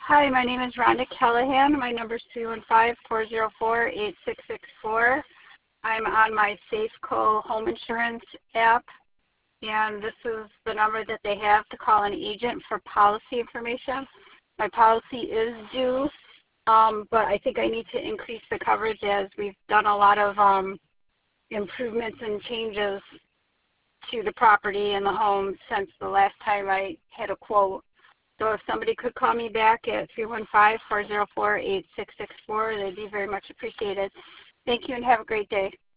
Hi, my name is Rhonda Callahan. My number is 315-404-8664. I'm on my Safeco home insurance app, and this is the number that they have to call an agent for policy information. My policy is due, but I think I need to increase the coverage as we've done a lot of improvements and changes to the property and the home since the last time I had a quote. So if somebody could call me back at 315-404-8664, that'd be very much appreciated. Thank you and have a great day.